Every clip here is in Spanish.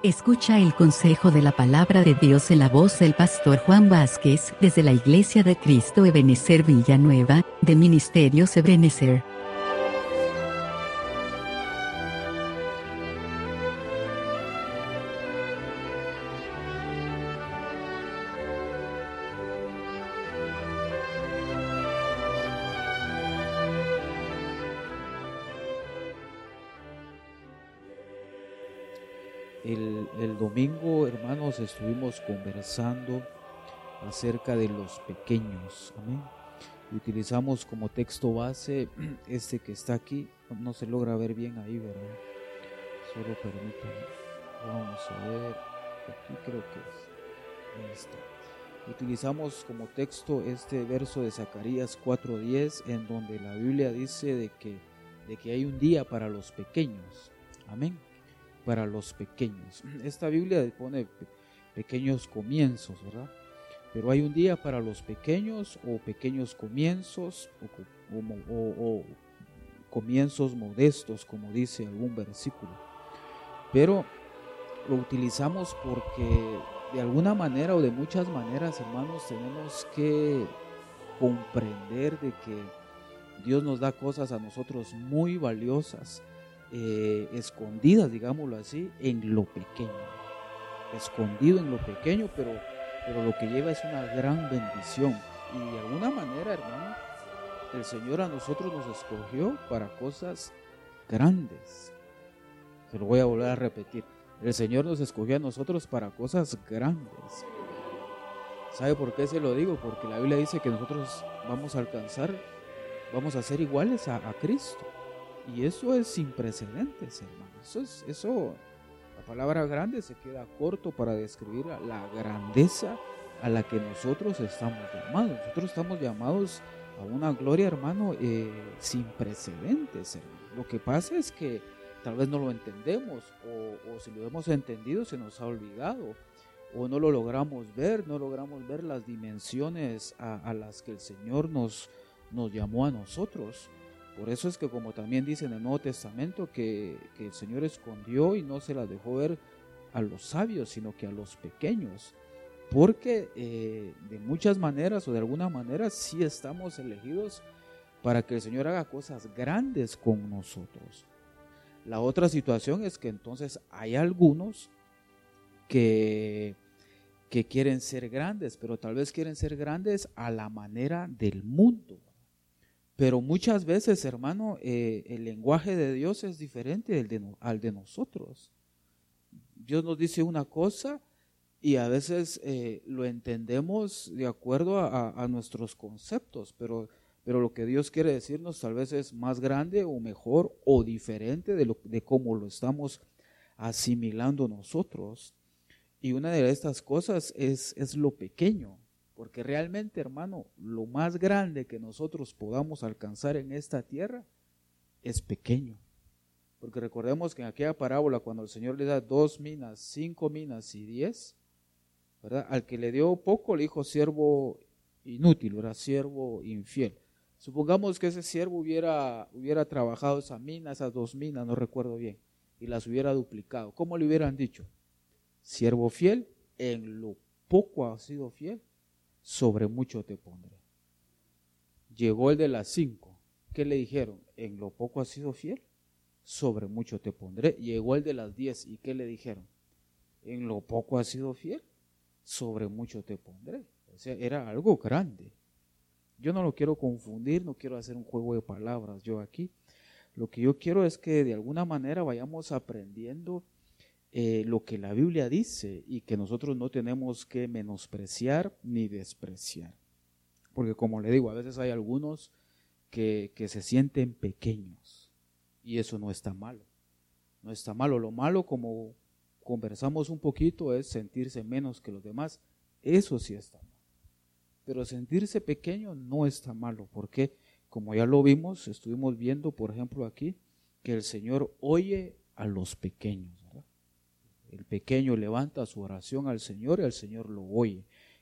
Escucha el consejo de la palabra de Dios en la voz del pastor Juan Vázquez desde la Iglesia de Cristo Ebenezer Villanueva, de Ministerios Ebenezer. El domingo, hermanos, estuvimos conversando acerca de los pequeños, amén. Y utilizamos como texto base este que está aquí. No se logra ver bien ahí, ¿verdad? Solo permítanme. Vamos a ver. Aquí creo que es. Ahí está. Utilizamos como texto este verso de Zacarías 4:10, en donde la Biblia dice de que hay un día para los pequeños, amén. Para los pequeños. Esta Biblia pone pequeños comienzos, ¿verdad? Pero hay un día para los pequeños, o pequeños comienzos, o comienzos modestos, como dice algún versículo. Pero lo utilizamos porque de alguna manera o de muchas maneras, hermanos, tenemos que comprender de que Dios nos da cosas a nosotros muy valiosas, escondidas, digámoslo así, en lo pequeño, escondido en lo pequeño, pero lo que lleva es una gran bendición. Y de alguna manera, hermano, el Señor a nosotros nos escogió para cosas grandes. Se lo voy a volver a repetir: el Señor nos escogió a nosotros para cosas grandes. ¿Sabe por qué se lo digo? Porque la Biblia dice que nosotros vamos a alcanzar, vamos a ser iguales a Cristo. Y eso es sin precedentes, hermanos. Eso, la palabra grande se queda corto para describir la grandeza a la que nosotros estamos llamados. Nosotros estamos llamados a una gloria, hermano, sin precedentes, hermano. Lo que pasa es que tal vez no lo entendemos, o si lo hemos entendido se nos ha olvidado, o no lo logramos ver, las dimensiones a las que el Señor nos llamó a nosotros. Por eso es que, como también dice en el Nuevo Testamento, que el Señor escondió y no se las dejó ver a los sabios, sino que a los pequeños. Porque de muchas maneras o de alguna manera sí estamos elegidos para que el Señor haga cosas grandes con nosotros. La otra situación es que entonces hay algunos que quieren ser grandes, pero tal vez quieren ser grandes a la manera del mundo. Pero muchas veces, hermano, el lenguaje de Dios es diferente al de nosotros. Dios nos dice una cosa y a veces lo entendemos de acuerdo a nuestros conceptos, pero lo que Dios quiere decirnos tal vez es más grande o mejor o diferente de cómo lo estamos asimilando nosotros. Y una de estas cosas es lo pequeño. Porque realmente, hermano, lo más grande que nosotros podamos alcanzar en esta tierra es pequeño. Porque recordemos que en aquella parábola, cuando el Señor le da 2 minas, 5 minas y 10, ¿verdad? Al que le dio poco le dijo siervo inútil, ¿verdad? Siervo infiel. Supongamos que ese siervo hubiera trabajado esa mina, esas 2 minas, no recuerdo bien, y las hubiera duplicado. ¿Cómo le hubieran dicho? Siervo fiel, en lo poco has sido fiel, sobre mucho te pondré. Llegó el de las 5. ¿Qué le dijeron? En lo poco has sido fiel, sobre mucho te pondré. Llegó el de las 10. ¿Y qué le dijeron? En lo poco has sido fiel, sobre mucho te pondré. O sea, era algo grande. Yo no lo quiero confundir, no quiero hacer un juego de palabras yo aquí. Lo que yo quiero es que de alguna manera vayamos aprendiendo lo que la Biblia dice, y que nosotros no tenemos que menospreciar ni despreciar. Porque, como le digo, a veces hay algunos que se sienten pequeños, y eso no está malo. No está malo. Lo malo, como conversamos un poquito, es sentirse menos que los demás. Eso sí está mal. Pero sentirse pequeño no está malo, porque como ya lo vimos, estuvimos viendo, por ejemplo, aquí, que el Señor oye a los pequeños, ¿verdad? El pequeño levanta su oración al Señor y el Señor lo oye.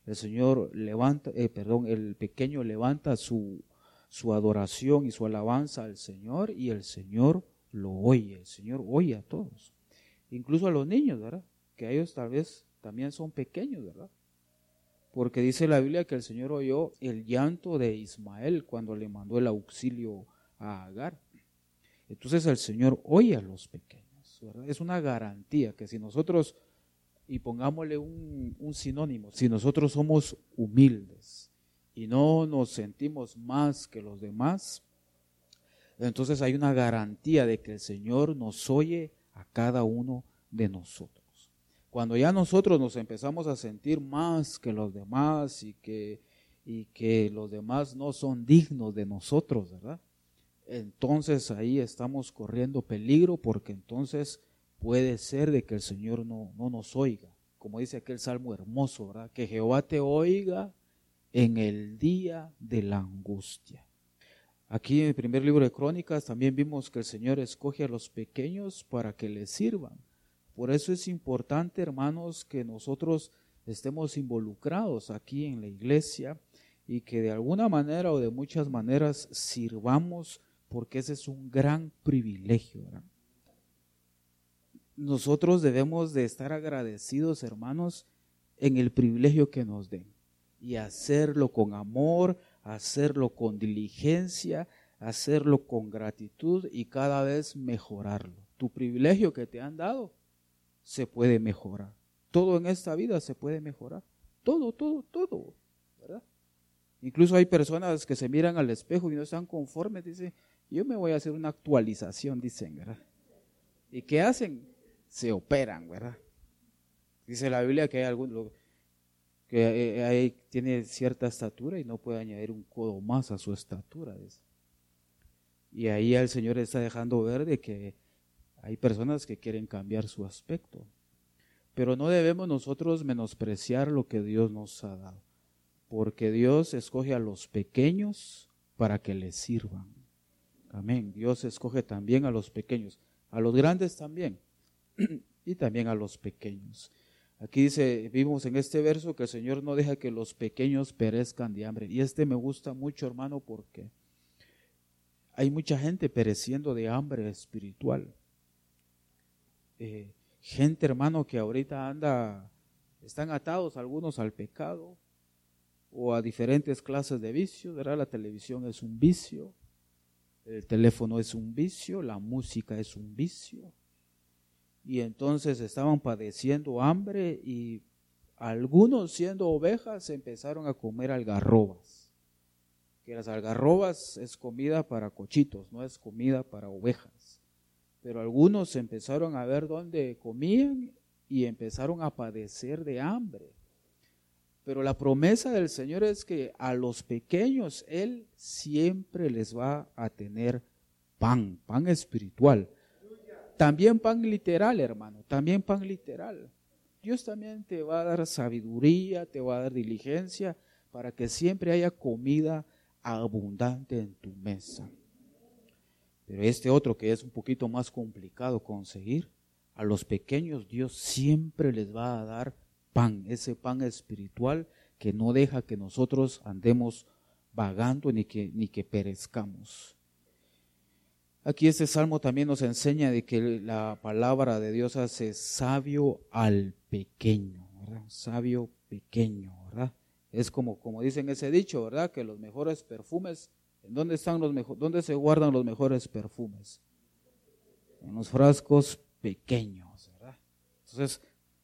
El pequeño levanta su adoración y su alabanza al Señor y el Señor lo oye. El Señor oye a todos, incluso a los niños, ¿verdad? que ellos tal vez también son pequeños, ¿verdad? Porque dice la Biblia que el Señor oyó el llanto de Ismael cuando le mandó el auxilio a Agar. Entonces el Señor oye a los pequeños, ¿verdad? Es una garantía que si nosotros, y pongámosle un sinónimo, si nosotros somos humildes y no nos sentimos más que los demás, entonces hay una garantía de que el Señor nos oye a cada uno de nosotros. Cuando ya nosotros nos empezamos a sentir más que los demás y que los demás no son dignos de nosotros, ¿verdad? Entonces ahí estamos corriendo peligro, porque entonces puede ser de que el Señor no nos oiga. Como dice aquel salmo hermoso, ¿verdad? Que Jehová te oiga en el día de la angustia. Aquí en el primer libro de Crónicas también vimos que el Señor escoge a los pequeños para que les sirvan. Por eso es importante, hermanos, que nosotros estemos involucrados aquí en la iglesia y que de alguna manera o de muchas maneras sirvamos, porque ese es un gran privilegio, ¿verdad? Nosotros debemos de estar agradecidos, hermanos, en el privilegio que nos den y hacerlo con amor, hacerlo con diligencia, hacerlo con gratitud y cada vez mejorarlo. Tu privilegio que te han dado se puede mejorar. Todo en esta vida se puede mejorar. Todo, ¿verdad? Incluso hay personas que se miran al espejo y no están conformes, dicen, yo me voy a hacer una actualización, dicen, ¿verdad? ¿Y qué hacen? Se operan, ¿verdad? Dice la Biblia que hay algunos que tiene cierta estatura y no puede añadir un codo más a su estatura, dice. Y ahí el Señor está dejando ver de que hay personas que quieren cambiar su aspecto, pero no debemos nosotros menospreciar lo que Dios nos ha dado, porque Dios escoge a los pequeños para que les sirvan. Amén. Dios escoge también a los pequeños, a los grandes también, y también a los pequeños. Aquí dice, vimos en este verso que el Señor no deja que los pequeños perezcan de hambre, y me gusta mucho, hermano, porque hay mucha gente pereciendo de hambre espiritual. Gente, hermano, que ahorita están atados algunos al pecado o a diferentes clases de vicios, ¿verdad? La televisión es un vicio, el teléfono es un vicio, la música es un vicio, y entonces estaban padeciendo hambre y algunos, siendo ovejas, empezaron a comer algarrobas, que las algarrobas es comida para cochitos, no es comida para ovejas. Pero algunos empezaron a ver dónde comían y empezaron a padecer de hambre. Pero la promesa del Señor es que a los pequeños Él siempre les va a tener pan espiritual. También pan literal, hermano, también pan literal. Dios también te va a dar sabiduría, te va a dar diligencia para que siempre haya comida abundante en tu mesa. Pero este otro que es un poquito más complicado conseguir, a los pequeños Dios siempre les va a dar pan, ese pan espiritual que no deja que nosotros andemos vagando ni que perezcamos. Aquí este salmo también nos enseña de que la palabra de Dios hace sabio al pequeño, ¿verdad? Sabio pequeño, ¿verdad? Es como dicen ese dicho, ¿verdad? Que los mejores perfumes, ¿dónde se guardan los mejores perfumes? En los frascos pequeños, ¿verdad? Entonces,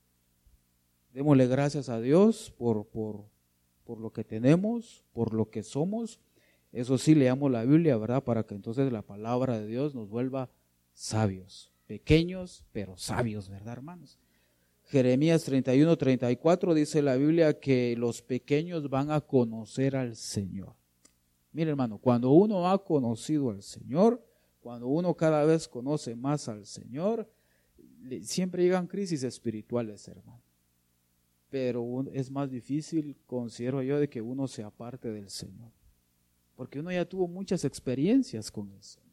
démosle gracias a Dios por lo que tenemos, por lo que somos. Eso sí, leamos la Biblia, ¿verdad? Para que entonces la palabra de Dios nos vuelva sabios, pequeños pero sabios, ¿verdad, hermanos? Jeremías 31:34 dice la Biblia que los pequeños van a conocer al Señor. Mire, hermano, cuando uno ha conocido al Señor, cuando uno cada vez conoce más al Señor, siempre llegan crisis espirituales, hermano. Pero es más difícil, considero yo, de que uno se aparte del Señor. Porque uno ya tuvo muchas experiencias con el Señor.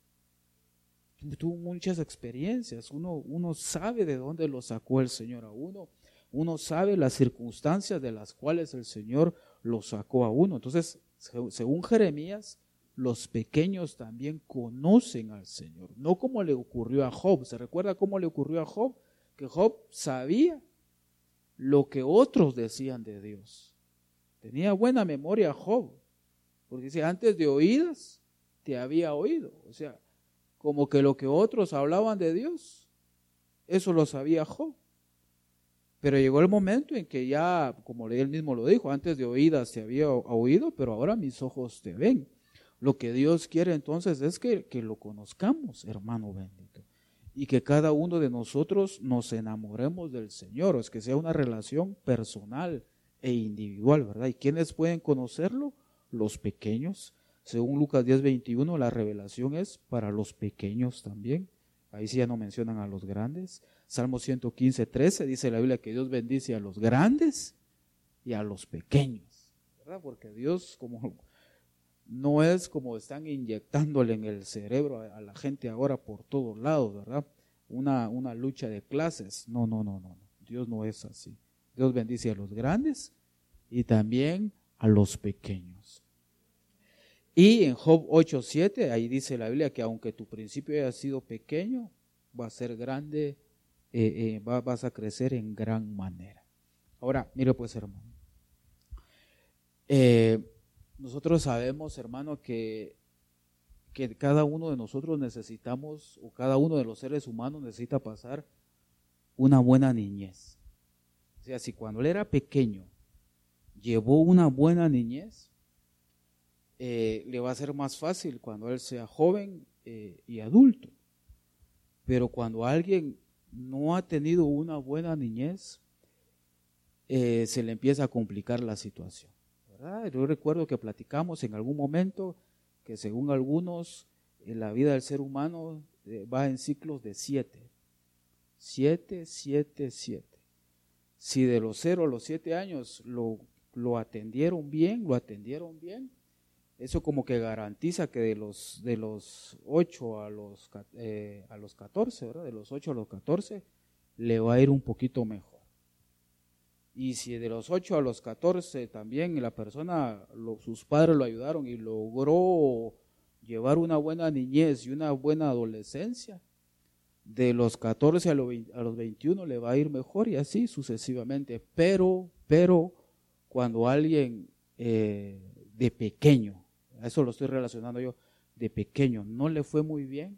Tuvo muchas experiencias. Uno sabe de dónde lo sacó el Señor a uno. Uno sabe las circunstancias de las cuales el Señor lo sacó a uno. Entonces, según Jeremías, los pequeños también conocen al Señor. No como le ocurrió a Job. ¿Se recuerda cómo le ocurrió a Job? que Job sabía lo que otros decían de Dios. Tenía buena memoria Job, porque dice, antes de oídas te había oído. O sea, como que lo que otros hablaban de Dios, eso lo sabía Job. Pero llegó el momento en que ya, como él mismo lo dijo, antes de oídas te había oído, pero ahora mis ojos te ven. Lo que Dios quiere entonces es que lo conozcamos, hermano bendito, y que cada uno de nosotros nos enamoremos del Señor, es que sea una relación personal e individual, ¿verdad? ¿Y quiénes pueden conocerlo? Los pequeños. Según Lucas 10:21, la revelación es para los pequeños también. Ahí sí ya no mencionan a los grandes. Salmo 115:13 dice la Biblia que Dios bendice a los grandes y a los pequeños, ¿verdad? Porque Dios no es como están inyectándole en el cerebro a la gente ahora por todos lados, ¿verdad? Una lucha de clases. No. Dios no es así. Dios bendice a los grandes y también a los pequeños. Y en Job 8:7, ahí dice la Biblia que aunque tu principio haya sido pequeño, va a ser grande, vas a crecer en gran manera. Ahora, mire pues, hermano. Nosotros sabemos, hermano, que cada uno de nosotros necesitamos, o cada uno de los seres humanos necesita pasar una buena niñez. O sea, si cuando él era pequeño llevó una buena niñez, le va a ser más fácil cuando él sea joven y adulto. Pero cuando alguien no ha tenido una buena niñez, se le empieza a complicar la situación, ¿verdad? Yo recuerdo que platicamos en algún momento que según algunos, la vida del ser humano va en ciclos de 7. 7. Si de los 0 a los 7 años lo atendieron bien, eso como que garantiza que de los 8 a los 14, ¿verdad? De los 8 a los 14 le va a ir un poquito mejor. Y si de los 8 a los 14 también la persona, sus padres lo ayudaron y logró llevar una buena niñez y una buena adolescencia, de los 14 a los 21 le va a ir mejor y así sucesivamente. Pero cuando alguien de pequeño, a eso lo estoy relacionando yo, de pequeño no le fue muy bien,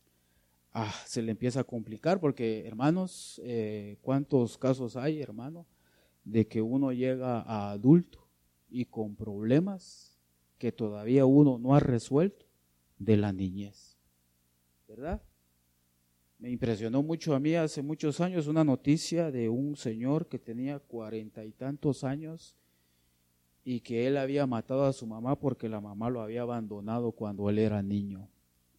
se le empieza a complicar porque, hermanos, ¿cuántos casos hay, hermano, de que uno llega a adulto y con problemas que todavía uno no ha resuelto de la niñez, ¿verdad? Me impresionó mucho a mí hace muchos años una noticia de un señor que tenía 40 y tantos años y que él había matado a su mamá porque la mamá lo había abandonado cuando él era niño.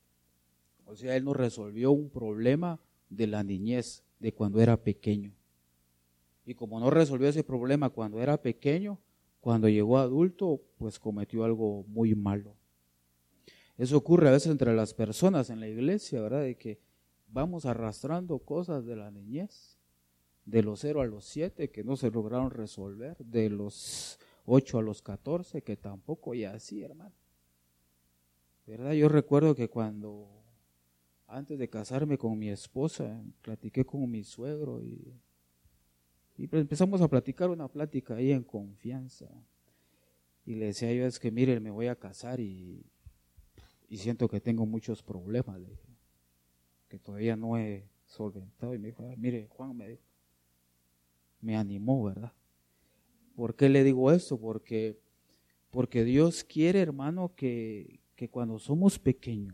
O sea, él no resolvió un problema de la niñez, de cuando era pequeño. Y como no resolvió ese problema cuando era pequeño, cuando llegó adulto, pues cometió algo muy malo. Eso ocurre a veces entre las personas en la iglesia, ¿verdad? De que vamos arrastrando cosas de la niñez, de los 0 a los 7 que no se lograron resolver, de los 8 a los 14 que tampoco, y así, hermano. ¿Verdad? Yo recuerdo que antes de casarme con mi esposa, platiqué con mi suegro y empezamos a platicar una plática ahí en confianza. Y le decía yo, es que mire, me voy a casar y siento que tengo muchos problemas, le dije, que todavía no he solventado. Y me dijo, mire, Juan, me animó, ¿verdad? ¿Por qué le digo esto? Porque Dios quiere, hermano, que cuando somos pequeños,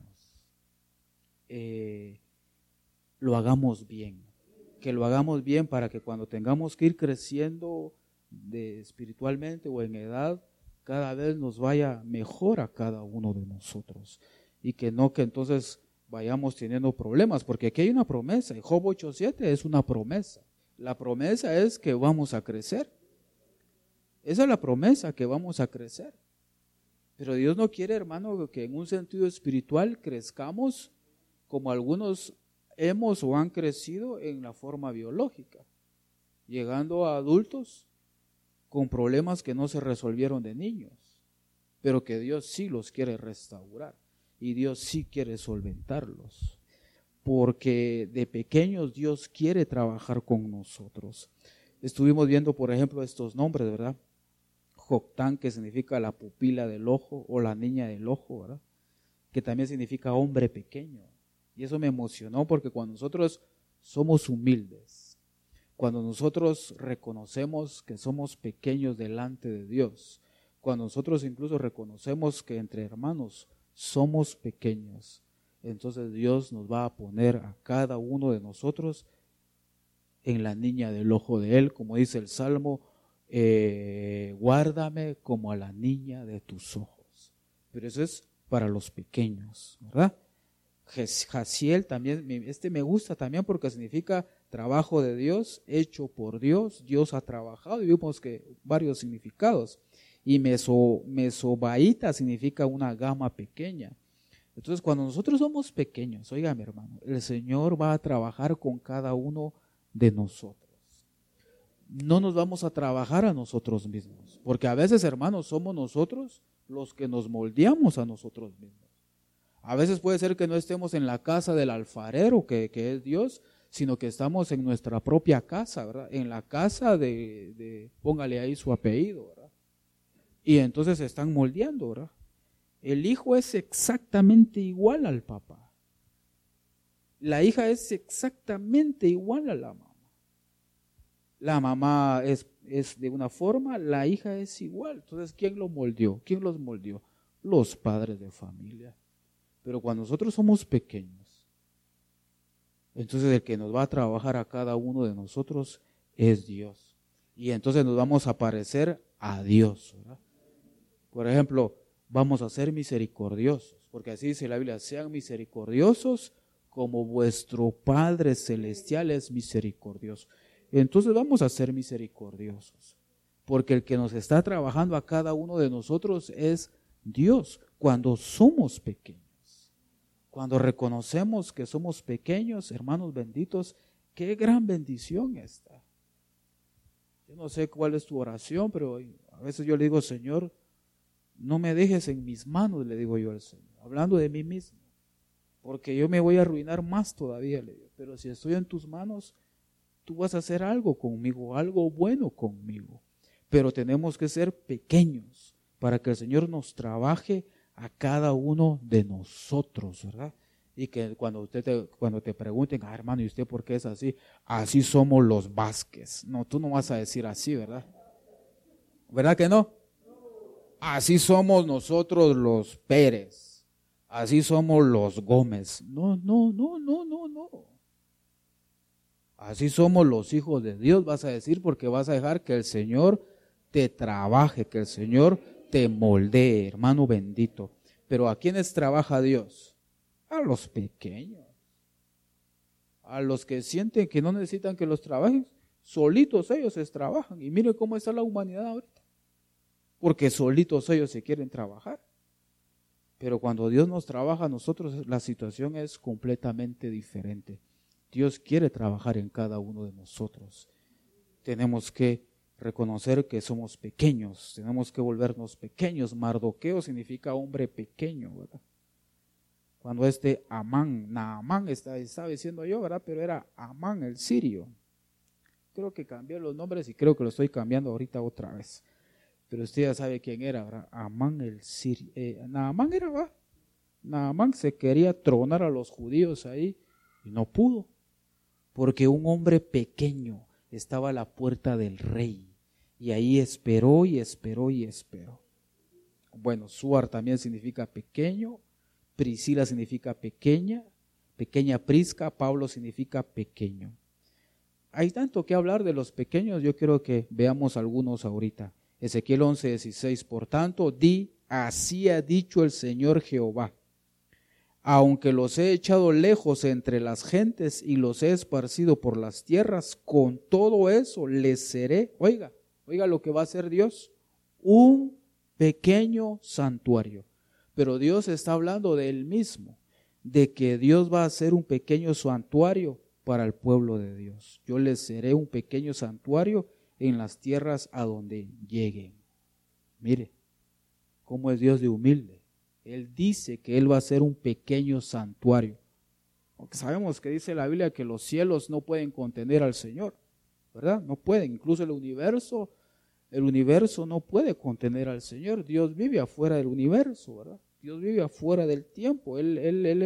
lo hagamos bien. Que lo hagamos bien para que cuando tengamos que ir creciendo espiritualmente o en edad, cada vez nos vaya mejor a cada uno de nosotros. Y que entonces vayamos teniendo problemas, porque aquí hay una promesa. En Job 8:7 es una promesa. La promesa es que vamos a crecer. Esa es la promesa, que vamos a crecer. Pero Dios no quiere, hermano, que en un sentido espiritual crezcamos como algunos hemos o han crecido en la forma biológica, llegando a adultos con problemas que no se resolvieron de niños, pero que Dios sí los quiere restaurar y Dios sí quiere solventarlos. porque de pequeños Dios quiere trabajar con nosotros. Estuvimos viendo, por ejemplo, estos nombres, ¿verdad? Joctán, que significa la pupila del ojo o la niña del ojo, ¿verdad? Que también significa hombre pequeño. Y eso me emocionó porque cuando nosotros somos humildes, cuando nosotros reconocemos que somos pequeños delante de Dios, cuando nosotros incluso reconocemos que entre hermanos somos pequeños, entonces Dios nos va a poner a cada uno de nosotros en la niña del ojo de Él, como dice el Salmo, guárdame como a la niña de tus ojos. Pero eso es para los pequeños, ¿verdad? Jaziel también, me gusta también porque significa trabajo de Dios, hecho por Dios, Dios ha trabajado, y vimos que varios significados. Y mesobaíta significa una gama pequeña. Entonces, cuando nosotros somos pequeños, oiga mi hermano, el Señor va a trabajar con cada uno de nosotros. No nos vamos a trabajar a nosotros mismos, porque a veces, hermanos, somos nosotros los que nos moldeamos a nosotros mismos. A veces puede ser que no estemos en la casa del alfarero, que es Dios, sino que estamos en nuestra propia casa, ¿verdad? En la casa póngale ahí su apellido, ¿verdad? Y entonces se están moldeando, ¿verdad? El hijo es exactamente igual al papá. La hija es exactamente igual a la mamá. La mamá es de una forma, la hija es igual. Entonces, ¿quién lo moldeó? ¿Quién los moldeó? Los padres de familia. Pero cuando nosotros somos pequeños, entonces el que nos va a trabajar a cada uno de nosotros es Dios. Y entonces nos vamos a parecer a Dios, ¿verdad? Por ejemplo, vamos a ser misericordiosos, porque así dice la Biblia, sean misericordiosos como vuestro Padre Celestial es misericordioso. Entonces vamos a ser misericordiosos, porque el que nos está trabajando a cada uno de nosotros es Dios, cuando somos pequeños. Cuando reconocemos que somos pequeños, hermanos benditos, qué gran bendición esta. Yo no sé cuál es tu oración, pero a veces yo le digo, Señor, no me dejes en mis manos, le digo yo al Señor, hablando de mí mismo, porque yo me voy a arruinar más todavía, le digo, pero si estoy en tus manos, tú vas a hacer algo conmigo, algo bueno conmigo, pero tenemos que ser pequeños para que el Señor nos trabaje a cada uno de nosotros, ¿verdad? Y que cuando te pregunten, hermano, ¿y usted por qué es así? Así somos los Vázquez. No, tú no vas a decir así, ¿verdad? ¿Verdad que no? Así somos nosotros los Pérez, así somos los Gómez. No. Así somos los hijos de Dios, vas a decir, porque vas a dejar que el Señor te trabaje, que el Señor te moldee, hermano bendito. Pero ¿a quiénes trabaja Dios? A los pequeños, a los que sienten que no necesitan que los trabajen, solitos ellos se trabajan. Y mire cómo está la humanidad ahorita. Porque solitos ellos se quieren trabajar. Pero cuando Dios nos trabaja a nosotros, la situación es completamente diferente. Dios quiere trabajar en cada uno de nosotros. Tenemos que reconocer que somos pequeños, tenemos que volvernos pequeños. Mardoqueo significa hombre pequeño, ¿verdad? Cuando Naamán estaba diciendo yo, ¿verdad? Pero era Amán el sirio. Creo que cambié los nombres y creo que lo estoy cambiando ahorita otra vez. Pero usted ya sabe quién era, ¿verdad? Amán el sirio. Naamán era, ¿verdad? Naamán se quería tronar a los judíos ahí y no pudo. Porque un hombre pequeño estaba a la puerta del rey. Y ahí esperó y esperó y esperó. Bueno, Suar también significa pequeño. Priscila significa pequeña. Pequeña Prisca. Pablo significa pequeño. Hay tanto que hablar de los pequeños. Yo quiero que veamos algunos ahorita. Ezequiel 11:16. Por tanto, así ha dicho el Señor Jehová. Aunque los he echado lejos entre las gentes y los he esparcido por las tierras, con todo eso les seré, oiga lo que va a hacer Dios, un pequeño santuario. Pero Dios está hablando de Él mismo, de que Dios va a hacer un pequeño santuario para el pueblo de Dios. Yo les seré un pequeño santuario en las tierras a donde lleguen. Mire, cómo es Dios de humilde. Él dice que Él va a hacer un pequeño santuario Porque sabemos que dice la Biblia que los cielos no pueden contener al Señor, ¿verdad? No pueden, incluso el universo no puede contener al Señor. Dios vive afuera del universo, ¿verdad? Dios vive afuera del tiempo. Él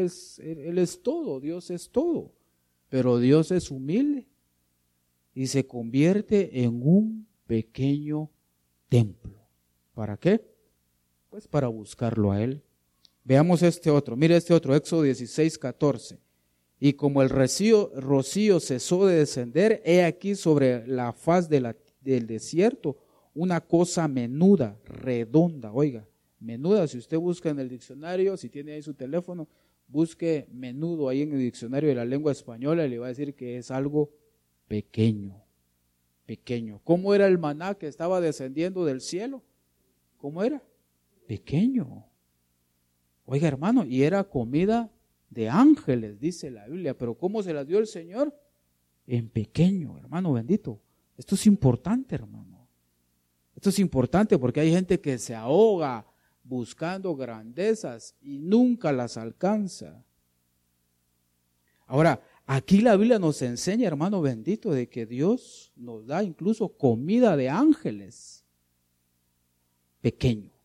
es todo, Dios es todo. Pero Dios es humilde y se convierte en un pequeño templo. ¿Para qué? Pues para buscarlo a Él. Veamos este otro. Mire este otro, Éxodo 16:14. Y como el rocío cesó de descender, he aquí sobre la faz del desierto una cosa menuda, redonda. Oiga, menuda, si usted busca en el diccionario, si tiene ahí su teléfono, busque menudo ahí en el diccionario de la lengua española y le va a decir que es algo pequeño, pequeño. ¿Cómo era el maná que estaba descendiendo del cielo? ¿Cómo era? Pequeño. Oiga, hermano, y era comida de ángeles, dice la Biblia, pero ¿cómo se las dio el Señor? En pequeño, hermano bendito. Esto es importante, hermano. Esto es importante porque hay gente que se ahoga buscando grandezas y nunca las alcanza. Ahora, aquí la Biblia nos enseña, hermano bendito, de que Dios nos da incluso comida de ángeles. Pequeño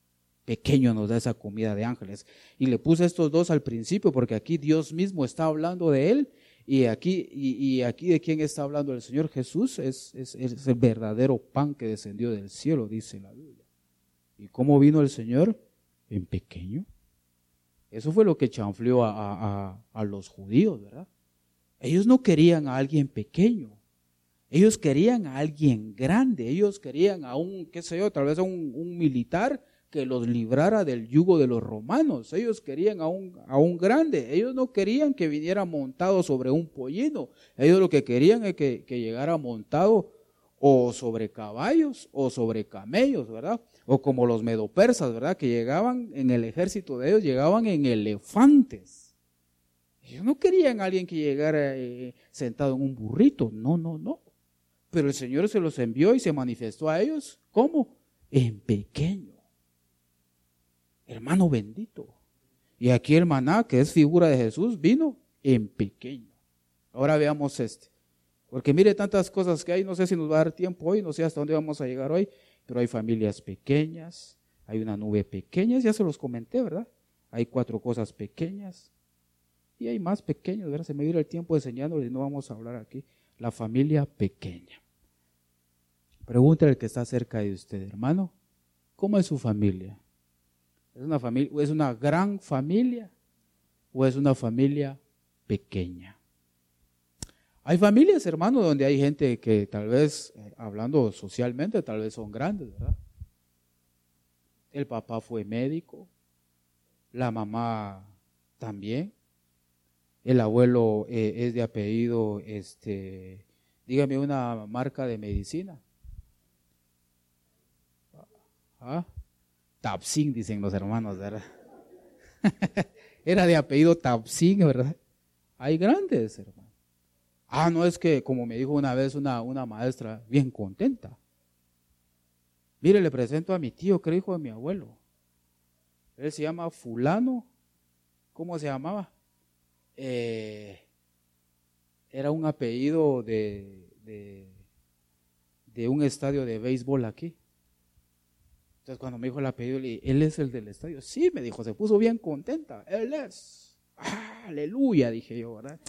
nos da esa comida de ángeles. Y le puse estos dos al principio porque aquí Dios mismo está hablando de Él. Y aquí de quién está hablando el Señor Jesús, es el verdadero pan que descendió del cielo, dice la Biblia. ¿Y cómo vino el Señor? En pequeño. Eso fue lo que chanfleó a los judíos, ¿verdad? Ellos no querían a alguien pequeño, ellos querían a alguien grande, ellos querían a un, qué sé yo, tal vez a un militar que los librara del yugo de los romanos. Ellos querían a un grande. Ellos no querían que viniera montado sobre un pollino. Ellos lo que querían es que llegara montado o sobre caballos o sobre camellos, ¿verdad? O como los medopersas, ¿verdad? Que llegaban en el ejército de ellos, llegaban en elefantes. Ellos no querían a alguien que llegara sentado en un burrito. No. Pero el Señor se los envió y se manifestó a ellos. ¿Cómo? En pequeño. Hermano bendito. Y aquí el maná, que es figura de Jesús, vino en pequeño. Ahora veamos este. Porque mire tantas cosas que hay, no sé si nos va a dar tiempo hoy, no sé hasta dónde vamos a llegar hoy, pero hay familias pequeñas, hay una nube pequeña, ya se los comenté, ¿verdad? Hay 4 cosas pequeñas y hay más pequeños, ¿verdad? Se me dio el tiempo enseñándoles, no vamos a hablar aquí. La familia pequeña. Pregúntale al que está cerca de usted, hermano, ¿cómo es su familia? ¿Es una familia, o es una gran familia o es una familia pequeña? Hay familias, hermano, donde hay gente que tal vez, hablando socialmente, tal vez son grandes, ¿verdad? El papá fue médico, la mamá también, el abuelo es de apellido, dígame una marca de medicina. Tapsin, dicen los hermanos, ¿verdad? Era de apellido Tapsin, ¿verdad? Hay grandes, hermano. No es que, como me dijo una vez una maestra, bien contenta. Mire, le presento a mi tío, que era hijo de mi abuelo. Él se llama fulano. ¿Cómo se llamaba? Era un apellido de un estadio de béisbol aquí. Entonces cuando me dijo el apellido, le dije, ¿él es el del estadio? Sí, me dijo, se puso bien contenta. Él es. Aleluya, dije yo, ¿verdad?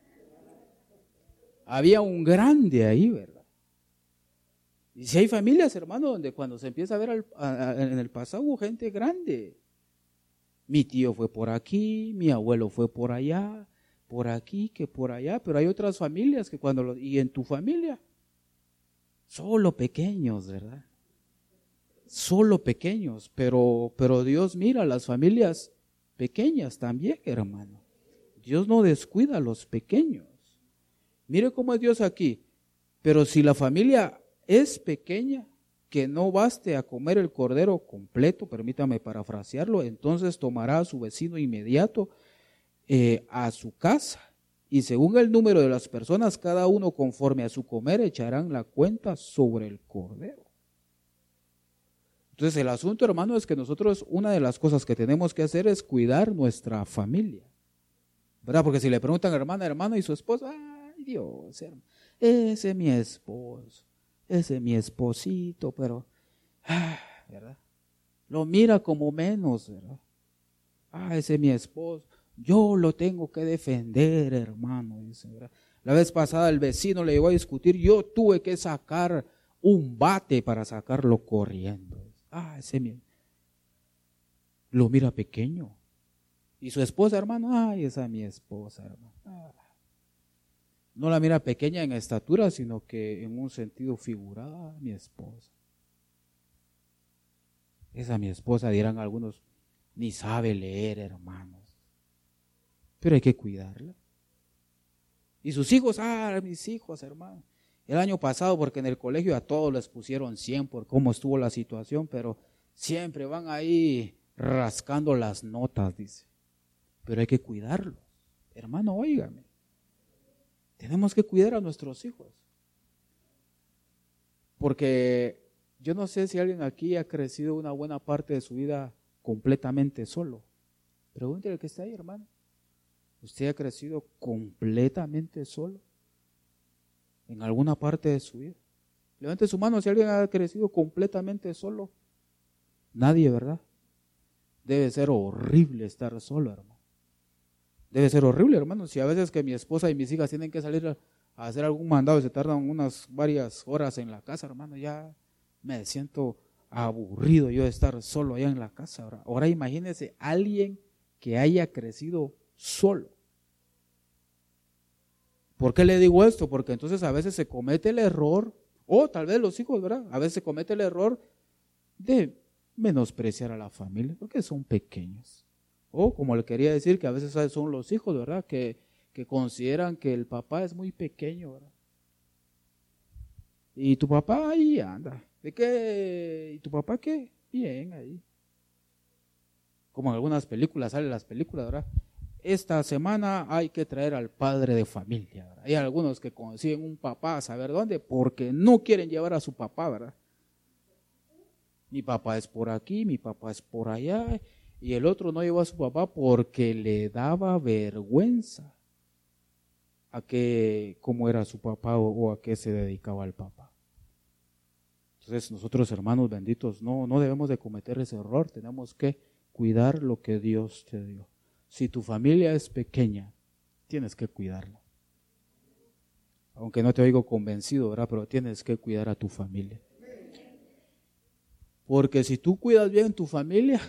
Había un grande ahí, ¿verdad? Y si hay familias, hermano, donde cuando se empieza a ver en el pasado hubo gente grande. Mi tío fue por aquí, mi abuelo fue por allá, por aquí, que por allá, pero hay otras familias que y en tu familia, solo pequeños, ¿verdad? Solo pequeños, pero Dios mira a las familias pequeñas también, hermano. Dios no descuida a los pequeños. Mire cómo es Dios aquí. Pero si la familia es pequeña, que no baste a comer el cordero completo, permítame parafrasearlo, entonces tomará a su vecino inmediato a su casa, y según el número de las personas, cada uno conforme a su comer echarán la cuenta sobre el cordero. Entonces el asunto, hermano, es que nosotros una de las cosas que tenemos que hacer es cuidar nuestra familia, ¿verdad? Porque si le preguntan hermana, hermano y su esposa, ay Dios, hermano, ese es mi esposo, ese es mi esposito, pero, ¿verdad? Lo mira como menos, ¿verdad? Ese es mi esposo, yo lo tengo que defender, hermano, dice, ¿verdad? La vez pasada el vecino le llegó a discutir, yo tuve que sacar un bate para sacarlo corriendo. Ese mío. Lo mira pequeño. Y su esposa, hermano, esa es mi esposa, hermano. No la mira pequeña en estatura, sino que en un sentido figurado, mi esposa. Esa mi esposa, dirán algunos, ni sabe leer, hermanos. Pero hay que cuidarla. Y sus hijos, mis hijos, hermano. El año pasado, porque en el colegio a todos les pusieron 100 por cómo estuvo la situación, pero siempre van ahí rascando las notas, dice. Pero hay que cuidarlos. Hermano, óigame. Tenemos que cuidar a nuestros hijos. Porque yo no sé si alguien aquí ha crecido una buena parte de su vida completamente solo. Pregúntele al que está ahí, hermano. ¿Usted ha crecido completamente solo en alguna parte de su vida? Levante su mano si alguien ha crecido completamente solo. Nadie, ¿verdad? Debe ser horrible estar solo, hermano. Debe ser horrible, hermano. Si a veces que mi esposa y mis hijas tienen que salir a hacer algún mandado y se tardan varias horas en la casa, hermano, ya me siento aburrido yo de estar solo allá en la casa. Ahora imagínese alguien que haya crecido solo. ¿Por qué le digo esto? Porque entonces a veces se comete el error, o tal vez los hijos, ¿verdad? A veces se comete el error de menospreciar a la familia, porque son pequeños. O como le quería decir, que a veces son los hijos, ¿verdad? Que consideran que el papá es muy pequeño, ¿verdad? Y tu papá ahí anda. ¿De qué? ¿Y tu papá qué? Bien, ahí. Como en algunas películas, salen las películas, ¿verdad? Esta semana hay que traer al padre de familia, ¿verdad? Hay algunos que consiguen un papá a saber dónde porque no quieren llevar a su papá, ¿verdad? Mi papá es por aquí, mi papá es por allá, y el otro no llevó a su papá porque le daba vergüenza a cómo era su papá o a qué se dedicaba el papá. Entonces nosotros, hermanos benditos, no debemos de cometer ese error, tenemos que cuidar lo que Dios te dio. Si tu familia es pequeña, tienes que cuidarla. Aunque no te oigo convencido, ¿verdad? Pero tienes que cuidar a tu familia. Porque si tú cuidas bien tu familia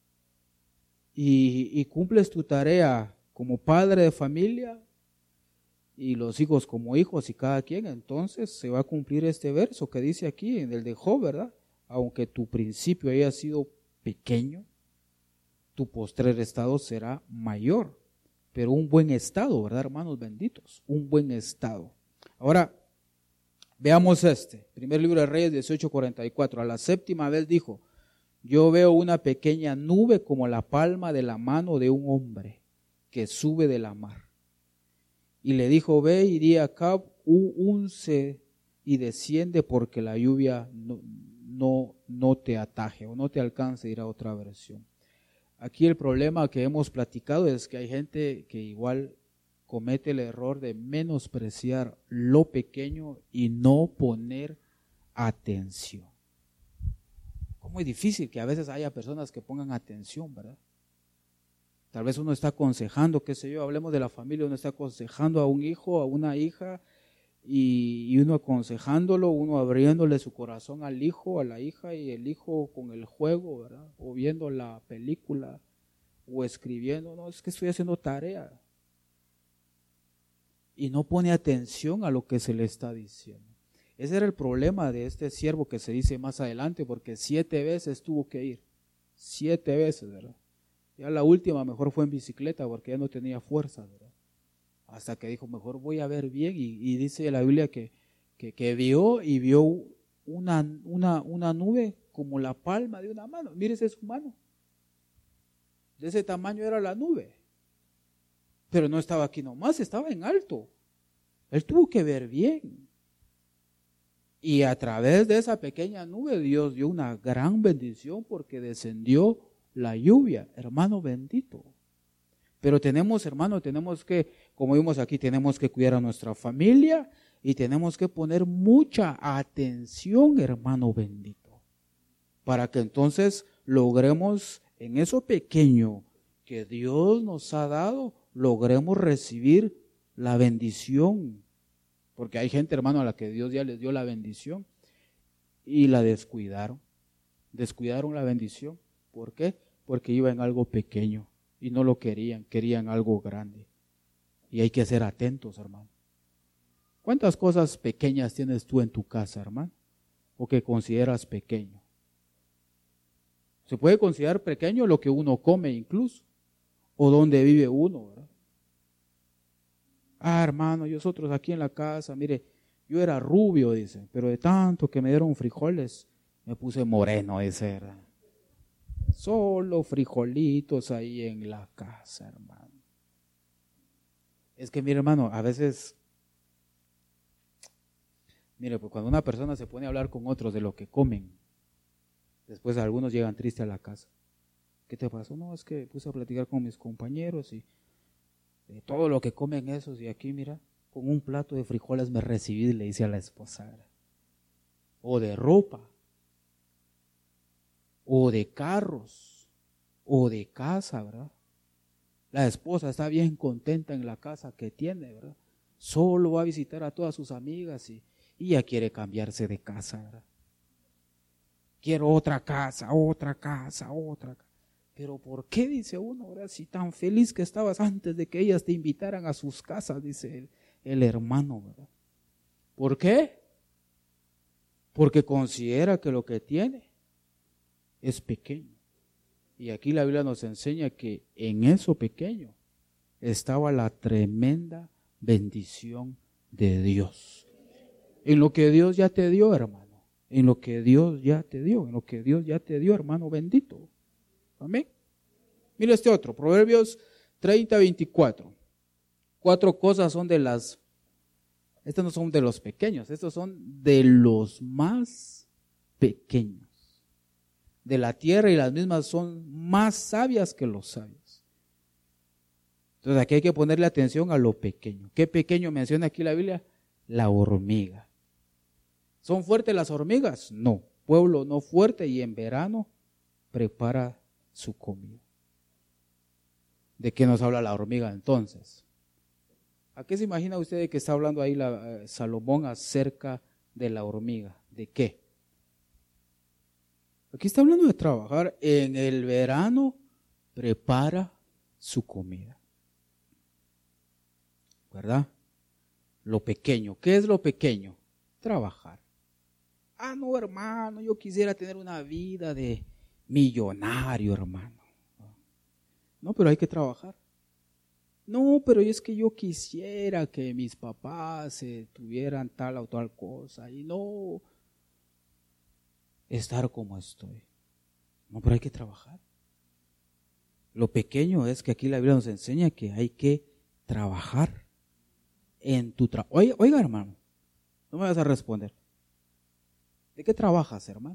y cumples tu tarea como padre de familia y los hijos como hijos y cada quien, entonces se va a cumplir este verso que dice aquí, en el de Job, ¿verdad? Aunque tu principio haya sido pequeño, tu postrer estado será mayor, pero un buen estado, ¿verdad, hermanos benditos? Un buen estado. Ahora, veamos primer libro de Reyes 18:44, a la séptima vez dijo, yo veo una pequeña nube como la palma de la mano de un hombre que sube de la mar. Y le dijo, ve y di a Acab, unce y desciende porque la lluvia no te ataje o no te alcance, dirá otra versión. Aquí el problema que hemos platicado es que hay gente que igual comete el error de menospreciar lo pequeño y no poner atención. Como es difícil que a veces haya personas que pongan atención, ¿verdad? Tal vez uno está aconsejando, qué sé yo, hablemos de la familia, uno está aconsejando a un hijo, a una hija, y uno aconsejándolo, uno abriéndole su corazón al hijo, a la hija, y el hijo con el juego, ¿verdad? O viendo la película, o escribiendo, no, es que estoy haciendo tarea. Y no pone atención a lo que se le está diciendo. Ese era el problema de este siervo que se dice más adelante, porque 7 veces tuvo que ir. 7 veces, ¿verdad? Ya la última mejor fue en bicicleta porque ya no tenía fuerza, ¿verdad? Hasta que dijo, mejor voy a ver bien. Y dice la Biblia que vio una nube como la palma de una mano. Mírese su mano. De ese tamaño era la nube. Pero no estaba aquí nomás, estaba en alto. Él tuvo que ver bien. Y a través de esa pequeña nube Dios dio una gran bendición porque descendió la lluvia, hermano bendito. Pero tenemos, hermano, tenemos que, como vimos aquí, tenemos que cuidar a nuestra familia y tenemos que poner mucha atención, hermano bendito, para que entonces logremos en eso pequeño que Dios nos ha dado, logremos recibir la bendición. Porque hay gente, hermano, a la que Dios ya les dio la bendición y la descuidaron. Descuidaron la bendición. ¿Por qué? Porque iba en algo pequeño y no lo querían, querían algo grande. Y hay que ser atentos, hermano. ¿Cuántas cosas pequeñas tienes tú en tu casa, hermano? ¿O que consideras pequeño? Se puede considerar pequeño lo que uno come incluso, o donde vive uno, ¿verdad? Ah, hermano, nosotros aquí en la casa, mire, yo era rubio, dice, pero de tanto que me dieron frijoles, me puse moreno, dice, ¿verdad? Solo frijolitos ahí en la casa, hermano. Es que, mire, hermano, a veces, mire, pues cuando una persona se pone a hablar con otros de lo que comen, después algunos llegan tristes a la casa. ¿Qué te pasó? No, es que puse a platicar con mis compañeros y de todo lo que comen esos, y aquí, mira, con un plato de frijoles me recibí, le dice a la esposa, ¿verdad? O de ropa, o de carros, o de casa, ¿verdad? La esposa está bien contenta en la casa que tiene, ¿verdad? Solo va a visitar a todas sus amigas y ya quiere cambiarse de casa, ¿verdad? Quiero otra casa, otra casa, otra casa. Pero ¿por qué, dice uno, ¿verdad? Si tan feliz que estabas antes de que ellas te invitaran a sus casas, dice el hermano, ¿verdad? ¿Por qué? Porque considera que lo que tiene es pequeño. Y aquí la Biblia nos enseña que en eso pequeño estaba la tremenda bendición de Dios. En lo que Dios ya te dio, hermano. En lo que Dios ya te dio. En lo que Dios ya te dio, hermano bendito. Amén. Mira este otro, Proverbios 30:24. 4 cosas son de las, estas no son de los pequeños, estos son de los más pequeños de la tierra, y las mismas son más sabias que los sabios. Entonces aquí hay que ponerle atención a lo pequeño. ¿Qué pequeño menciona aquí la Biblia? La hormiga. ¿Son fuertes las hormigas? No. Pueblo no fuerte y en verano prepara su comida. ¿De qué nos habla la hormiga entonces? ¿A qué se imagina usted de que está hablando ahí Salomón acerca de la hormiga? ¿De qué? Aquí está hablando de trabajar. En el verano prepara su comida. ¿Verdad? Lo pequeño. ¿Qué es lo pequeño? Trabajar. Ah, no, hermano, yo quisiera tener una vida de millonario, hermano. No, pero hay que trabajar. No, pero es que yo quisiera que mis papás tuvieran tal o tal cosa y no estar como estoy. No, pero hay que trabajar. Lo pequeño es que aquí la Biblia nos enseña que hay que trabajar en tu trabajo. Oiga, hermano, no me vas a responder. ¿De qué trabajas, hermano?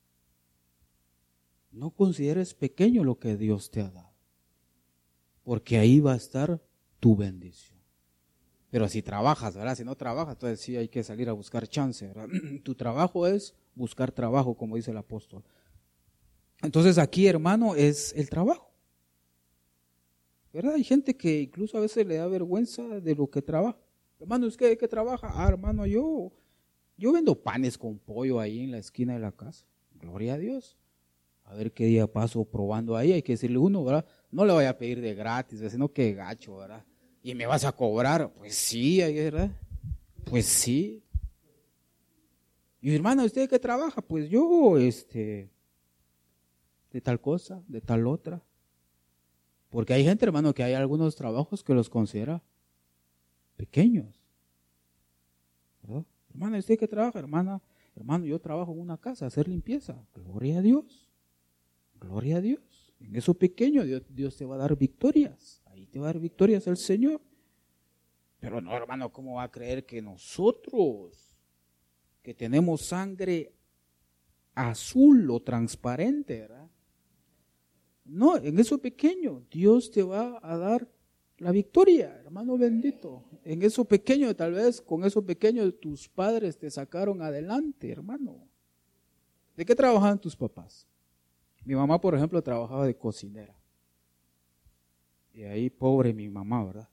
No consideres pequeño lo que Dios te ha dado, porque ahí va a estar tu bendición. Pero si trabajas, ¿verdad? Si no trabajas, entonces sí hay que salir a buscar chance, ¿verdad? Tu trabajo es buscar trabajo, como dice el apóstol. Entonces aquí, hermano, es el trabajo, ¿verdad? Hay gente que incluso a veces le da vergüenza de lo que trabaja. Hermano, ¿es que trabaja? Ah, hermano, yo vendo panes con pollo ahí en la esquina de la casa. Gloria a Dios. A ver qué día paso probando ahí. Hay que decirle uno, ¿verdad? No le voy a pedir de gratis, sino que gacho, ¿verdad? ¿Y me vas a cobrar? Pues sí, ¿verdad? Pues sí. Y hermano, ¿usted qué trabaja? Pues yo, de tal cosa, de tal otra. Porque hay gente, hermano, que hay algunos trabajos que los considera pequeños. ¿Verdad? Hermana, ¿usted qué trabaja? Hermano, yo trabajo en una casa, hacer limpieza. Gloria a Dios. Gloria a Dios. En eso pequeño Dios te va a dar victorias. Ahí te va a dar victorias el Señor. Pero no, hermano, ¿cómo va a creer que nosotros, que tenemos sangre azul o transparente, ¿verdad? No, en eso pequeño Dios te va a dar la victoria, hermano bendito. En eso pequeño, tal vez con eso pequeño tus padres te sacaron adelante, hermano. ¿De qué trabajaban tus papás? Mi mamá, por ejemplo, trabajaba de cocinera. Y ahí, pobre mi mamá, ¿verdad?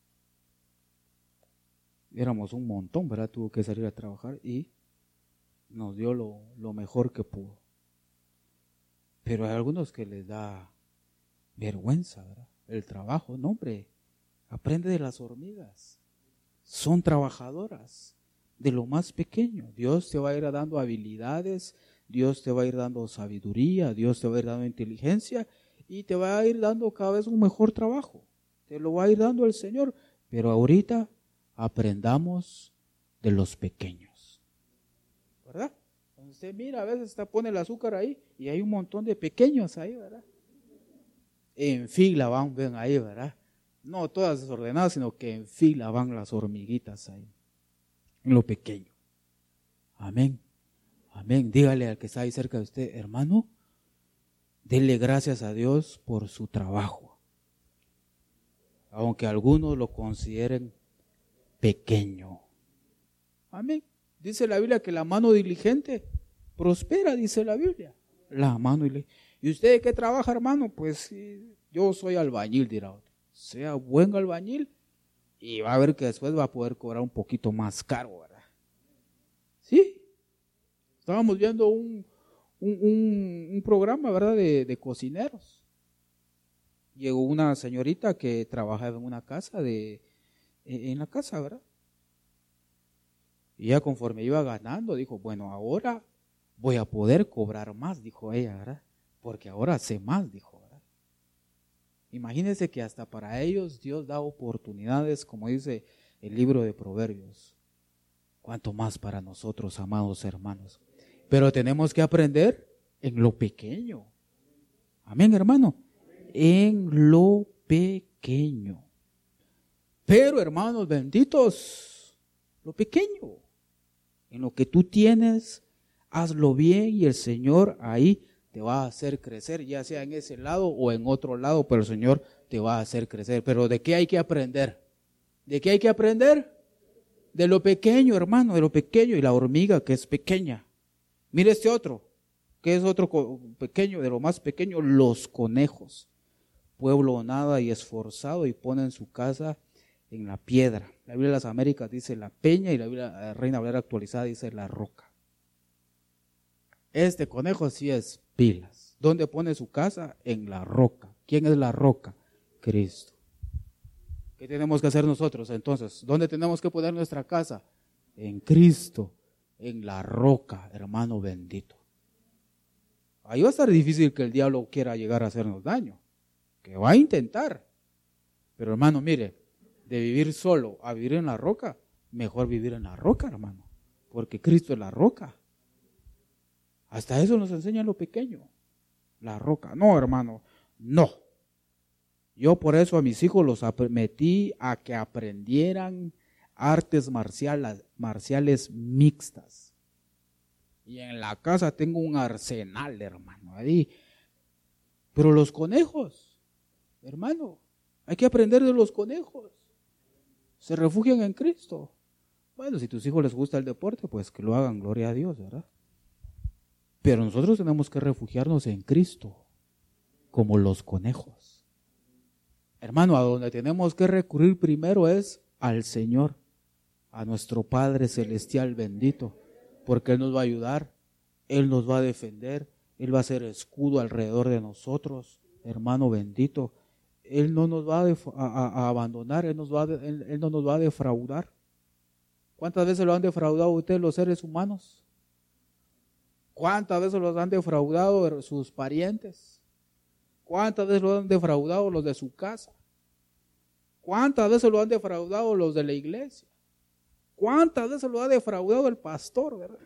Éramos un montón, ¿verdad? Tuvo que salir a trabajar y nos dio lo mejor que pudo. Pero hay algunos que les da vergüenza, ¿verdad? El trabajo, no, hombre, aprende de las hormigas. Son trabajadoras de lo más pequeño. Dios te va a ir dando habilidades, Dios te va a ir dando sabiduría, Dios te va a ir dando inteligencia y te va a ir dando cada vez un mejor trabajo. Te lo va a ir dando el Señor. Pero ahorita aprendamos de los pequeños, ¿verdad? Cuando usted mira, a veces pone el azúcar ahí y hay un montón de pequeños ahí, ¿verdad? En fila ven ahí, ¿verdad? No todas desordenadas, sino que en fila van las hormiguitas ahí, en lo pequeño. Amén, amén. Dígale al que está ahí cerca de usted, hermano, dele gracias a Dios por su trabajo, aunque algunos lo consideren pequeño. Amén. Dice la Biblia que la mano diligente prospera, dice la Biblia. La mano diligente. ¿Y usted de qué trabaja, hermano? Pues yo soy albañil, dirá otro. Sea buen albañil y va a ver que después va a poder cobrar un poquito más caro, ¿verdad? Sí. Estábamos viendo un programa, ¿verdad? De cocineros. Llegó una señorita que trabajaba en una casa en la casa, ¿verdad? Y ella conforme iba ganando, dijo, bueno, ahora voy a poder cobrar más, dijo ella, ¿verdad? Porque ahora sé más, dijo, ¿verdad? Imagínense que hasta para ellos Dios da oportunidades, como dice el libro de Proverbios. Cuánto más para nosotros, amados hermanos. Pero tenemos que aprender en lo pequeño. Amén, hermano. En lo pequeño. Pero, hermanos benditos, lo pequeño, en lo que tú tienes, hazlo bien y el Señor ahí te va a hacer crecer, ya sea en ese lado o en otro lado, pero el Señor te va a hacer crecer. Pero ¿de qué hay que aprender? ¿De qué hay que aprender? De lo pequeño, hermano, de lo pequeño. Y la hormiga que es pequeña. Mire este otro, que es otro pequeño, de lo más pequeño, los conejos. Pueblo nada y esforzado y ponen su casa en la piedra. La Biblia de las Américas dice la peña y la Biblia Reina Valera actualizada dice la roca. Este conejo sí es pilas. ¿Dónde pone su casa? En la roca. ¿Quién es la roca? Cristo. ¿Qué tenemos que hacer nosotros entonces? ¿Dónde tenemos que poner nuestra casa? En Cristo, en la roca, hermano bendito. Ahí va a estar difícil que el diablo quiera llegar a hacernos daño, que va a intentar. Pero hermano, mire, de vivir solo a vivir en la roca, mejor vivir en la roca, hermano, porque Cristo es la roca. Hasta eso nos enseña lo pequeño, la roca. No, hermano, no. Yo por eso a mis hijos los metí a que aprendieran artes marciales mixtas. Y en la casa tengo un arsenal, hermano, ahí. Pero los conejos, hermano, hay que aprender de los conejos. Se refugian en Cristo. Bueno, si a tus hijos les gusta el deporte, pues que lo hagan, gloria a Dios, ¿verdad? Pero nosotros tenemos que refugiarnos en Cristo, como los conejos. Hermano, a donde tenemos que recurrir primero es al Señor, a nuestro Padre Celestial bendito, porque Él nos va a ayudar, Él nos va a defender, Él va a ser escudo alrededor de nosotros, hermano bendito. Él no nos va a abandonar, Él no nos va a defraudar. ¿Cuántas veces lo han defraudado ustedes los seres humanos? ¿Cuántas veces los han defraudado sus parientes? ¿Cuántas veces lo han defraudado los de su casa? ¿Cuántas veces lo han defraudado los de la iglesia? ¿Cuántas veces lo ha defraudado el pastor, verdad?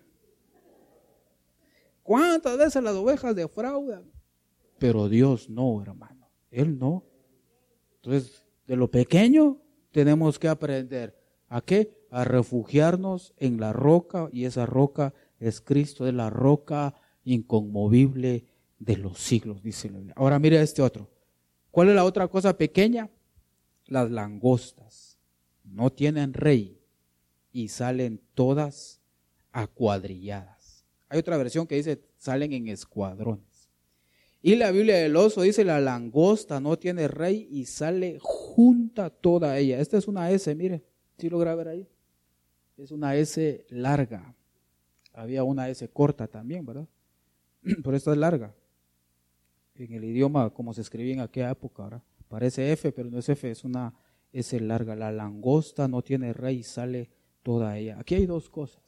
¿Cuántas veces las ovejas defraudan? Pero Dios no, hermano. Él no. Entonces, de lo pequeño tenemos que aprender. ¿A qué? A refugiarnos en la roca, y esa roca es Cristo, es la roca inconmovible de los siglos, dice la Biblia. Ahora mire este otro. ¿Cuál es la otra cosa pequeña? Las langostas no tienen rey y salen todas acuadrilladas. Hay otra versión que dice salen en escuadrones. Y la Biblia del oso dice la langosta no tiene rey y sale junta toda ella. Esta es una S, mire, ¿sí logra ver ahí? Es una S larga. Había una S corta también, ¿verdad? Pero esta es larga. En el idioma como se escribía en aquella época, ¿verdad? Parece F, pero no es F, es una S larga. La langosta no tiene rey y sale toda ella. Aquí hay dos cosas.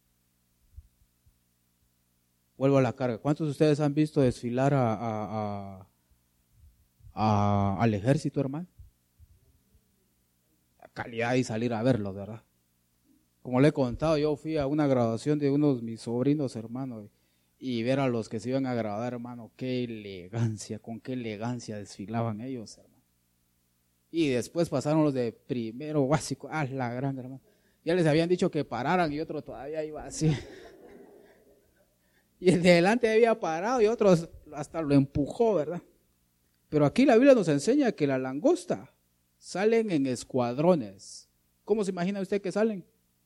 Vuelvo a la carga. ¿Cuántos de ustedes han visto desfilar al ejército, hermano? La calidad y salir a verlo, ¿verdad? Como le he contado, yo fui a una graduación de unos de mis sobrinos, hermano, y ver a los que se iban a graduar, hermano, qué elegancia, con qué elegancia desfilaban ellos, hermano. Y después pasaron los de primero básico, la gran, hermano. Ya les habían dicho que pararan y otro todavía iba así. Y el de adelante había parado y otros hasta lo empujó, ¿verdad? Pero aquí la Biblia nos enseña que la langosta salen en escuadrones. ¿Cómo se imagina usted que salen?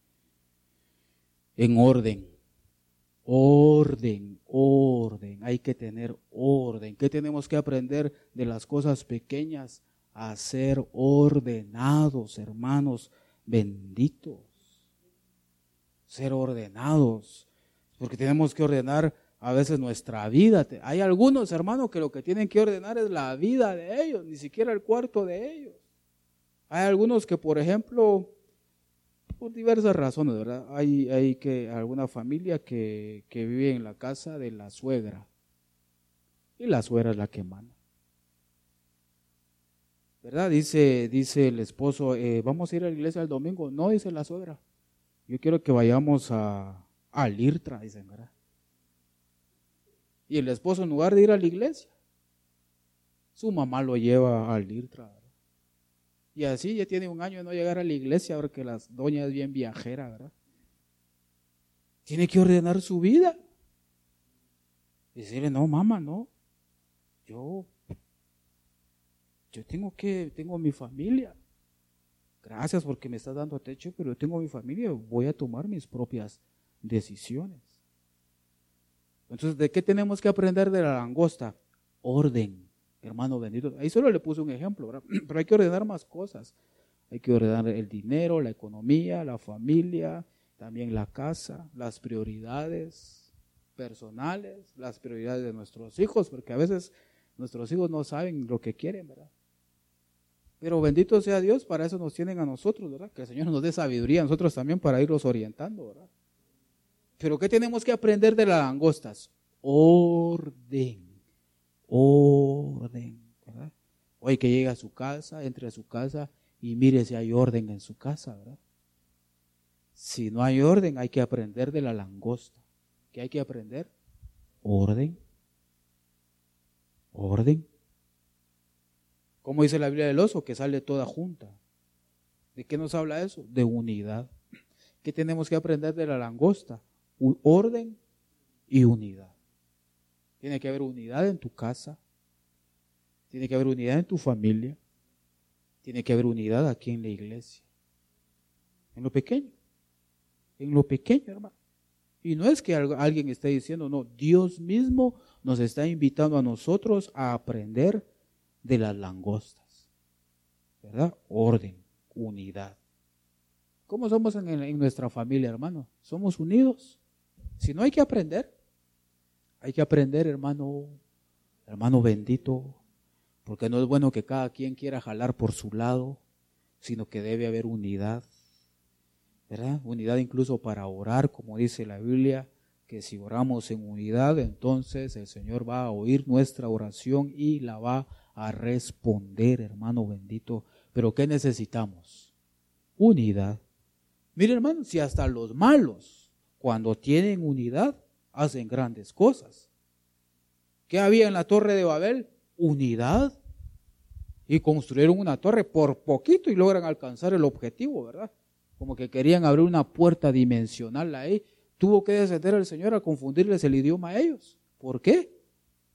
En orden. Orden, orden. Hay que tener orden. ¿Qué tenemos que aprender de las cosas pequeñas? A ser ordenados, hermanos benditos. Ser ordenados. Porque tenemos que ordenar a veces nuestra vida. Hay algunos, hermanos, que lo que tienen que ordenar es la vida de ellos, ni siquiera el cuarto de ellos. Hay algunos que, por ejemplo, por diversas razones, ¿verdad? Hay alguna familia que vive en la casa de la suegra. Y la suegra es la que manda. ¿Verdad? Dice el esposo, ¿vamos a ir a la iglesia el domingo? No, dice la suegra. Yo quiero que vayamos al IRTRA, dicen, ¿verdad? Y el esposo, en lugar de ir a la iglesia, su mamá lo lleva al IRTRA, ¿verdad? Y así ya tiene un año de no llegar a la iglesia, porque la doña es bien viajera, ¿verdad? Tiene que ordenar su vida. Decirle, no, mamá, no. Yo tengo mi familia. Gracias porque me estás dando techo, pero yo tengo mi familia, voy a tomar mis propias decisiones. Entonces, ¿de qué tenemos que aprender de la langosta? Orden, hermano bendito. Ahí solo le puse un ejemplo, ¿verdad? Pero hay que ordenar más cosas. Hay que ordenar el dinero, la economía, la familia, también la casa, las prioridades personales, las prioridades de nuestros hijos, porque a veces nuestros hijos no saben lo que quieren, ¿verdad? Pero bendito sea Dios, para eso nos tienen a nosotros, ¿verdad? Que el Señor nos dé sabiduría a nosotros también para irlos orientando, ¿verdad? Pero ¿qué tenemos que aprender de las langostas? Orden, ¿verdad? Hoy que llegue a su casa, entre a su casa y mire si hay orden en su casa, ¿verdad? Si no hay orden, hay que aprender de la langosta. ¿Qué hay que aprender? Orden. Orden. ¿Cómo dice la Biblia del oso? Que sale toda junta. ¿De qué nos habla eso? De unidad. ¿Qué tenemos que aprender de la langosta? Orden y unidad. Tiene que haber unidad en tu casa. Tiene que haber unidad en tu familia. Tiene que haber unidad aquí en la iglesia. En lo pequeño. En lo pequeño, hermano. Y no es que alguien esté diciendo, no, Dios mismo nos está invitando a nosotros a aprender de las langostas. ¿Verdad? Orden, unidad. ¿Cómo somos en nuestra familia, hermano? ¿Somos unidos? Si no, hay que aprender, hermano bendito, porque no es bueno que cada quien quiera jalar por su lado, sino que debe haber unidad, ¿verdad? Unidad incluso para orar, como dice la Biblia, que si oramos en unidad, entonces el Señor va a oír nuestra oración y la va a responder, hermano bendito. Pero ¿qué necesitamos? Unidad. Mire, hermano, si hasta los malos, cuando tienen unidad, hacen grandes cosas. ¿Qué había en la Torre de Babel? Unidad. Y construyeron una torre por poquito y logran alcanzar el objetivo, ¿verdad? Como que querían abrir una puerta dimensional ahí. Tuvo que descender el Señor a confundirles el idioma a ellos. ¿Por qué?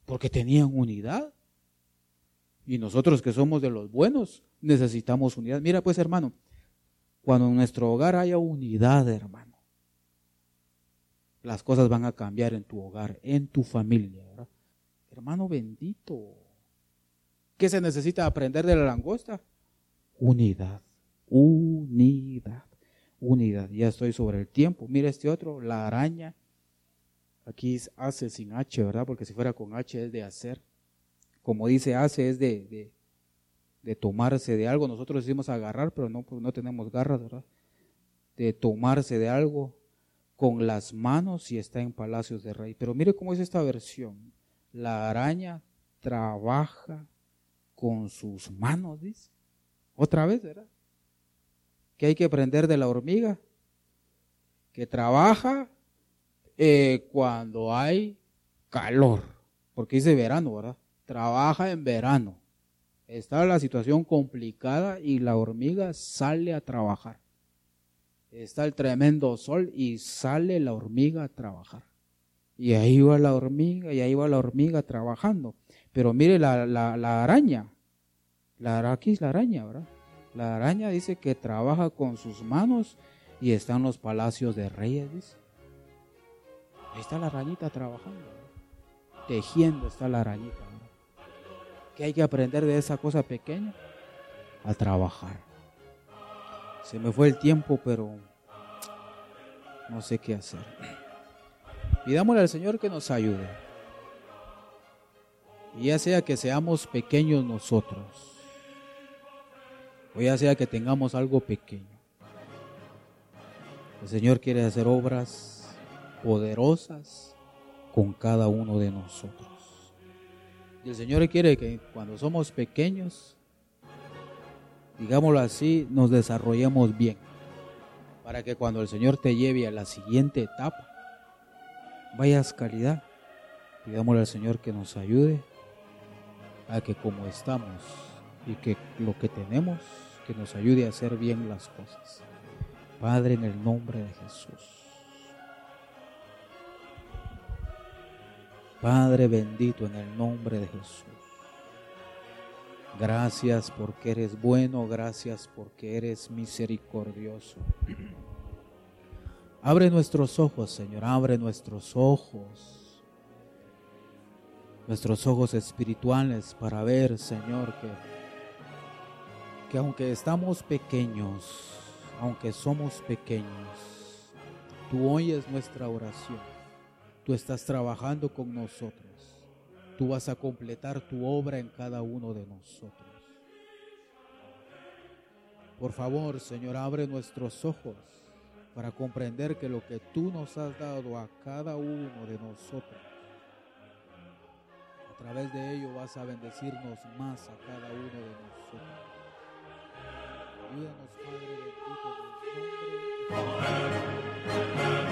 porque tenían unidad. Y nosotros que somos de los buenos, necesitamos unidad. Mira pues, hermano, cuando en nuestro hogar haya unidad, hermano, las cosas van a cambiar en tu hogar, en tu familia, ¿verdad? Hermano bendito, ¿qué se necesita aprender de la langosta? Unidad, unidad, unidad. Ya estoy sobre el tiempo. Mira este otro, la araña. Aquí hace sin H, ¿verdad? Porque si fuera con H es de hacer. Como dice hace es de tomarse de algo. Nosotros decimos agarrar, pero no, pues no tenemos garras, ¿verdad? De tomarse de algo con las manos y está en palacios de rey. Pero mire cómo es esta versión. La araña trabaja con sus manos, dice. Otra vez, ¿verdad? ¿Qué hay que aprender de la hormiga? Que trabaja cuando hay calor, porque dice verano, ¿verdad? Trabaja en verano. Está la situación complicada y la hormiga sale a trabajar. Está el tremendo sol y sale la hormiga a trabajar. Y ahí va la hormiga, y ahí va la hormiga trabajando. Pero mire la araña. Aquí es la araña, ¿verdad? La araña dice que trabaja con sus manos y está en los palacios de reyes, dice. Ahí está la arañita trabajando, ¿verdad? Tejiendo está la arañita, ¿verdad? ¿Qué hay que aprender de esa cosa pequeña? A trabajar. Se me fue el tiempo, pero no sé qué hacer. Pidámosle al Señor que nos ayude. Y ya sea que seamos pequeños nosotros, o ya sea que tengamos algo pequeño, el Señor quiere hacer obras poderosas con cada uno de nosotros. Y el Señor quiere que cuando somos pequeños, digámoslo así, nos desarrollemos bien, para que cuando el Señor te lleve a la siguiente etapa, vayas calidad. Pidámosle al Señor que nos ayude a que como estamos y que lo que tenemos, que nos ayude a hacer bien las cosas. Padre, en el nombre de Jesús. Padre bendito, en el nombre de Jesús. Gracias porque eres bueno, gracias porque eres misericordioso. Abre nuestros ojos, Señor, abre nuestros ojos espirituales para ver, Señor, que aunque estamos pequeños, aunque somos pequeños, tú oyes nuestra oración, tú estás trabajando con nosotros, tú vas a completar tu obra en cada uno de nosotros. Por favor, Señor, abre nuestros ojos para comprender que lo que tú nos has dado a cada uno de nosotros, a través de ello vas a bendecirnos más a cada uno de nosotros. Ayúdanos, Padre bendito, en el nombre de Jesús.